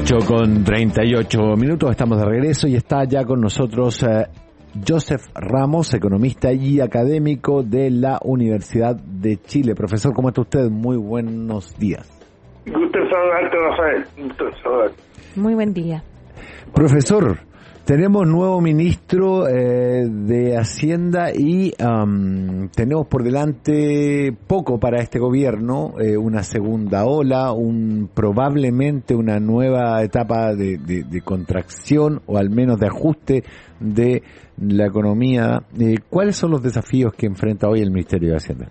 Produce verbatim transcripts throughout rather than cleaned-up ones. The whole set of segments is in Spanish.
ocho con treinta y ocho minutos, estamos de regreso y está ya con nosotros eh, Joseph Ramos, economista y académico de la Universidad de Chile. Profesor, ¿cómo está usted? Muy buenos días. Gusto saludarte, Rafael. Gusto saludarte. Muy buen día. Profesor, tenemos nuevo ministro eh, de Hacienda y um, tenemos por delante poco para este gobierno, eh, una segunda ola, un probablemente una nueva etapa de, de, de contracción o al menos de ajuste de la economía. Eh, ¿Cuáles son los desafíos que enfrenta hoy el Ministerio de Hacienda?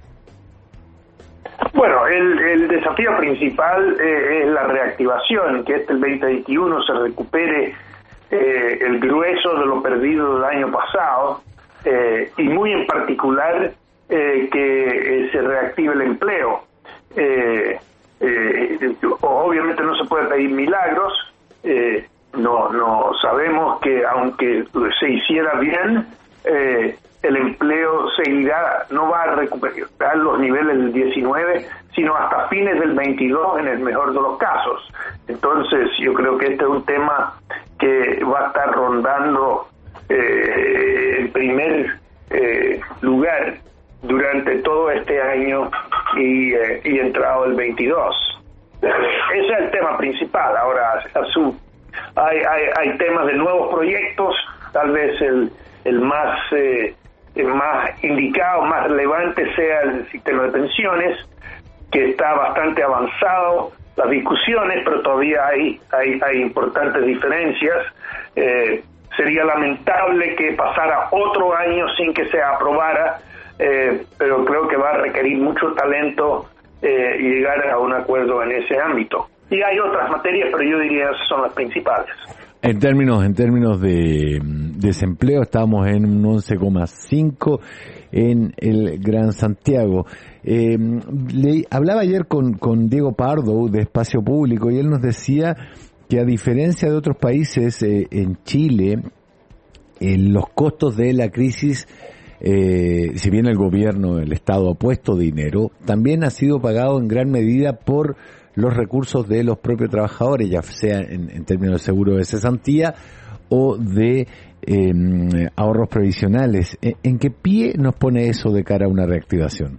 Bueno, el, el desafío principal eh, es la reactivación, que este el veinte veintiuno se recupere Eh, el grueso de lo perdido del año pasado eh, y muy en particular eh, que eh, se reactive el empleo. Eh, eh, obviamente no se puede pedir milagros, eh, no, no sabemos que aunque se hiciera bien, eh, el empleo seguirá, no va a recuperar los niveles del diecinueve, sino hasta fines del veintidós en el mejor de los casos. Entonces yo creo que este es un tema que va a estar rondando eh, el primer eh, lugar durante todo este año y, eh, y entrado el veintidós. Ese es el tema principal. Ahora a su, hay, hay, hay temas de nuevos proyectos, tal vez el, el más eh, el más indicado, más relevante sea el sistema de pensiones, que está bastante avanzado las discusiones, pero todavía hay hay, hay importantes diferencias. Eh, sería lamentable que pasara otro año sin que se aprobara, eh, pero creo que va a requerir mucho talento eh, llegar a un acuerdo en ese ámbito. Y hay otras materias, pero yo diría esas son las principales. En términos en términos de desempleo, estamos en un once coma cinco en el Gran Santiago. Eh, le hablaba ayer con, con Diego Pardo de Espacio Público y él nos decía que a diferencia de otros países, eh, en Chile, eh, los costos de la crisis, eh, si bien el gobierno, el Estado ha puesto dinero, también ha sido pagado en gran medida por los recursos de los propios trabajadores, ya sea en, en términos de seguro de cesantía o de eh, ahorros previsionales. ¿En, ¿En qué pie nos pone eso de cara a una reactivación?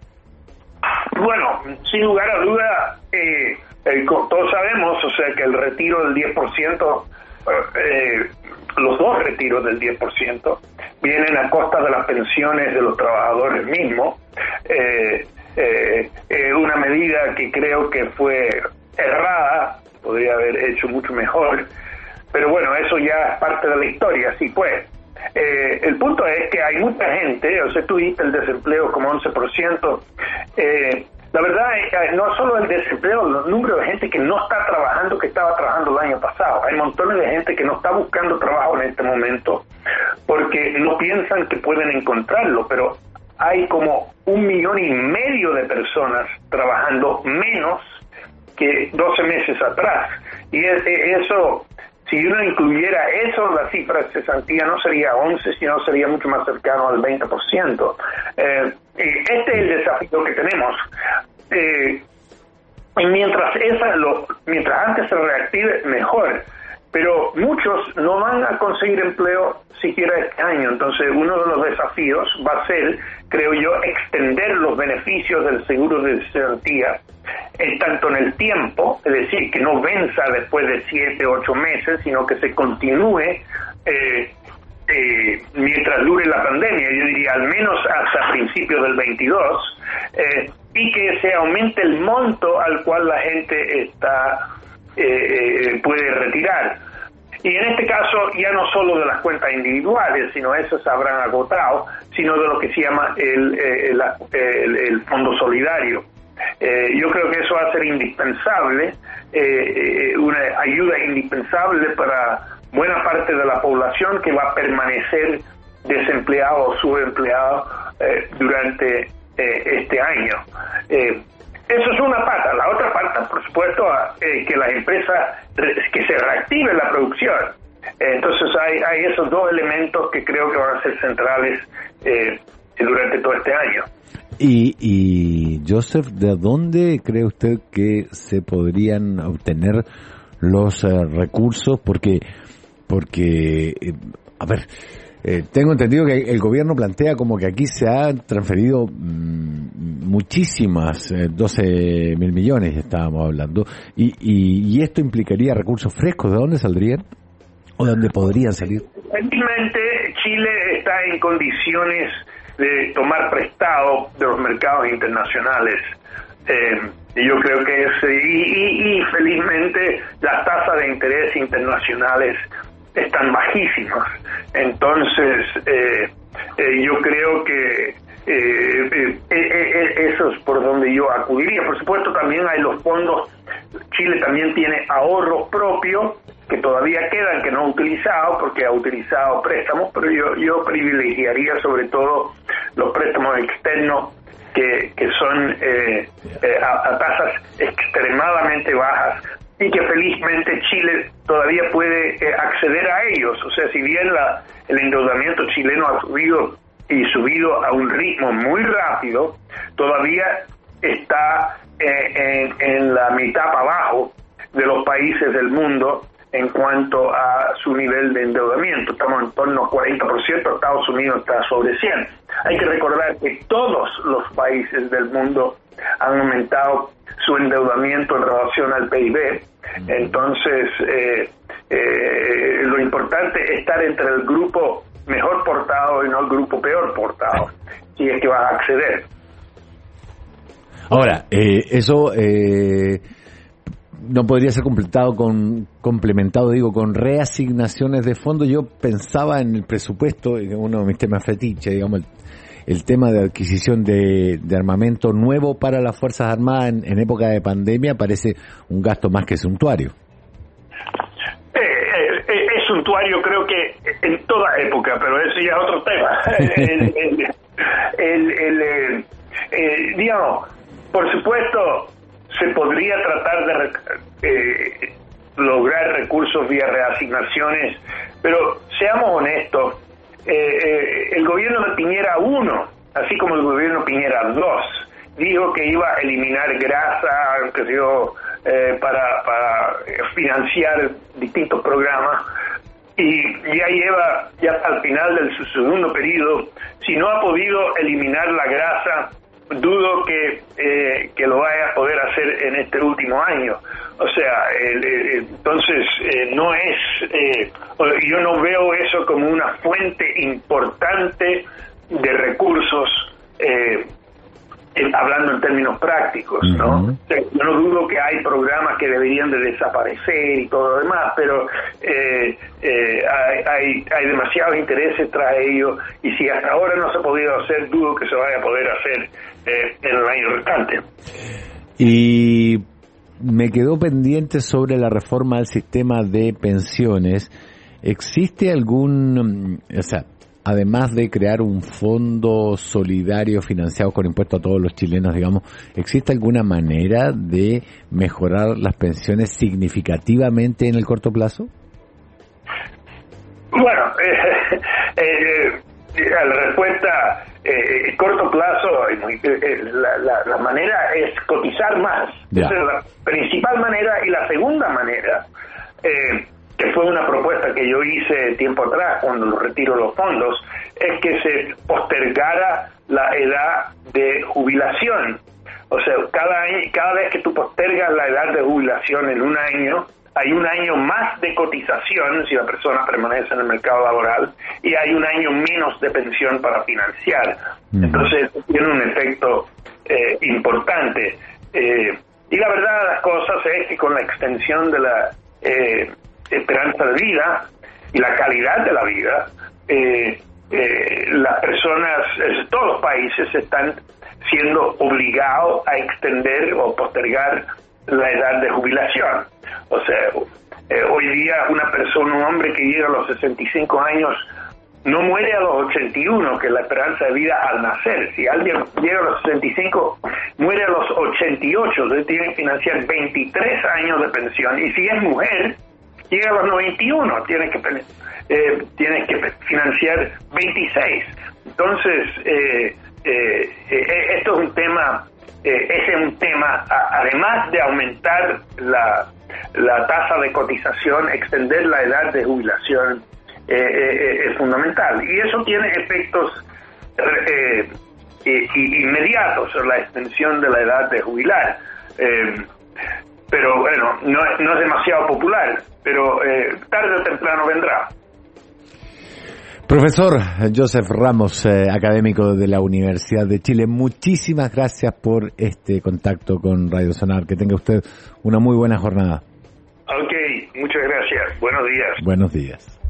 Bueno, sin lugar a duda, eh, eh, todos sabemos, o sea, que el retiro del diez por ciento, eh, los dos retiros del diez por ciento, vienen a costa de las pensiones de los trabajadores mismos. Eh, eh, eh, una medida que creo que fue errada, podría haber hecho mucho mejor, pero bueno, eso ya es parte de la historia, sí pues. Eh, el punto es que hay mucha gente, o sea, tú viste el desempleo como once por ciento, eh, la verdad es que no solo el desempleo, los números de gente que no está trabajando, que estaba trabajando el año pasado, hay montones de gente que no está buscando trabajo en este momento, porque no piensan que pueden encontrarlo, pero hay como un millón y medio de personas trabajando menos que doce meses atrás, y eso, si uno incluyera eso, la cifra de cesantía no sería once, sino sería mucho más cercano al veinte por ciento. Eh, este es el desafío que tenemos. Eh, y mientras esa, lo, mientras antes se reactive, mejor. Pero muchos no van a conseguir empleo siquiera este año. Entonces, uno de los desafíos va a ser, creo yo, extender los beneficios del seguro de cesantía, en tanto en el tiempo, es decir, que no venza después de siete, ocho meses, sino que se continúe eh, eh, mientras dure la pandemia, yo diría al menos hasta principios del veintidós, eh, y que se aumente el monto al cual la gente está eh, puede retirar. Y en este caso ya no solo de las cuentas individuales, sino esas se habrán agotado, sino de lo que se llama el, el, el, el fondo solidario. Eh, yo creo que eso va a ser indispensable, eh, una ayuda indispensable para buena parte de la población que va a permanecer desempleado o subempleado eh, durante eh, este año. Eh, eso es una pata. La otra pata, por supuesto, eh, que las empresas, que se reactive la producción. Eh, entonces hay, hay esos dos elementos que creo que van a ser centrales eh, durante todo este año. Y, y Joseph, ¿de dónde cree usted que se podrían obtener los eh, recursos, porque, porque eh, a ver, eh, tengo entendido que el gobierno plantea como que aquí se han transferido mmm, muchísimas, eh, doce mil millones estábamos hablando, y, y, y esto implicaría recursos frescos. ¿De dónde saldrían? ¿O de dónde podrían salir? Evidentemente, Chile está en condiciones de tomar prestado de los mercados internacionales. Eh, y yo creo que es, y, y, y felizmente las tasas de interés internacionales están bajísimas. Entonces, eh, eh, yo creo que eh, eh, eh, eso es por donde yo acudiría. Por supuesto, también hay los fondos. Chile también tiene ahorros propios que todavía quedan, que no ha utilizado, porque ha utilizado préstamos, pero yo, yo privilegiaría sobre todo los préstamos externos que, que son eh, eh, a, a tasas extremadamente bajas, y que felizmente Chile todavía puede eh, acceder a ellos. O sea, si bien la, el endeudamiento chileno ha subido y subido a un ritmo muy rápido, todavía está eh, en, en la mitad para abajo de los países del mundo en cuanto a su nivel de endeudamiento. Estamos en torno a cuarenta por ciento, Estados Unidos está sobre cien. Hay que recordar que todos los países del mundo han aumentado su endeudamiento en relación al P I B. Entonces, eh, eh, lo importante es estar entre el grupo mejor portado y no el grupo peor portado, si es que vas a acceder. Ahora, eh, eso eh, no podría ser completado con complementado, digo, con reasignaciones de fondos. Yo pensaba en el presupuesto, uno de mis temas fetiche, digamos, el, el tema de adquisición de, de armamento nuevo para las Fuerzas Armadas en, en época de pandemia parece un gasto más que suntuario. Eh, eh, es suntuario, creo que en toda época, pero eso ya es otro tema. el, el, el, el, el, eh, digamos, por supuesto, se podría tratar de eh, lograr recursos vía reasignaciones, pero seamos honestos, eh, eh, el gobierno de Piñera uno, así como el gobierno Piñera dos, dijo que iba a eliminar grasa, que dio, eh, para, para financiar distintos programas, y ya lleva, ya al final de su segundo periodo, si no ha podido eliminar la grasa, dudo que eh, que lo vaya a poder hacer en este último año. O sea, el, el, entonces eh, no es, eh, yo no veo eso como una fuente importante de recursos, eh, en, hablando en términos prácticos, ¿no? Uh-huh. O sea, yo no dudo que hay programas que deberían de desaparecer y todo lo demás, pero eh, eh, hay, hay, hay demasiados intereses tras ello, y si hasta ahora no se ha podido hacer, dudo que se vaya a poder hacer eh, en el año restante. Y me quedó pendiente sobre la reforma del sistema de pensiones. ¿Existe algún, o sea, además de crear un fondo solidario financiado con impuestos a todos los chilenos, digamos, ¿existe alguna manera de mejorar las pensiones significativamente en el corto plazo? Bueno, eh, eh, la respuesta, eh, corto plazo, eh, la, la, la manera es cotizar más. Ya. Esa es la principal manera, y la segunda manera, eh, que fue una propuesta que yo hice tiempo atrás cuando retiro los fondos, es que se postergara la edad de jubilación. O sea, cada año, cada vez que tú postergas la edad de jubilación en un año, hay un año más de cotización si la persona permanece en el mercado laboral, y hay un año menos de pensión para financiar. Mm. Entonces, tiene un efecto eh, importante. Eh, y la verdad de las cosas es que con la extensión de la eh, esperanza de vida y la calidad de la vida, eh, eh, las personas, eh, todos los países están siendo obligados a extender o postergar la edad de jubilación. O sea, eh, hoy día una persona, un hombre que llega a los sesenta y cinco años, no muere a los ochenta y uno, que es la esperanza de vida al nacer. Si alguien llega a los sesenta y cinco, muere a los ochenta y ocho, entonces tiene que financiar veintitrés años de pensión. Y si es mujer, llega a los noventa y uno, tiene que eh, tiene que financiar veintiséis. Entonces, eh, eh, eh, esto es un tema eh, ese es un tema, a, además de aumentar la, la tasa de cotización, extender la edad de jubilación eh, eh, es fundamental. Y eso tiene efectos eh, eh, inmediatos, la extensión de la edad de jubilar. Eh, pero bueno, no, no es demasiado popular, pero eh, tarde o temprano vendrá. Profesor Joseph Ramos, eh, académico de la Universidad de Chile, muchísimas gracias por este contacto con Radio Sonar. Que tenga usted una muy buena jornada. Ok, muchas gracias. Buenos días. Buenos días.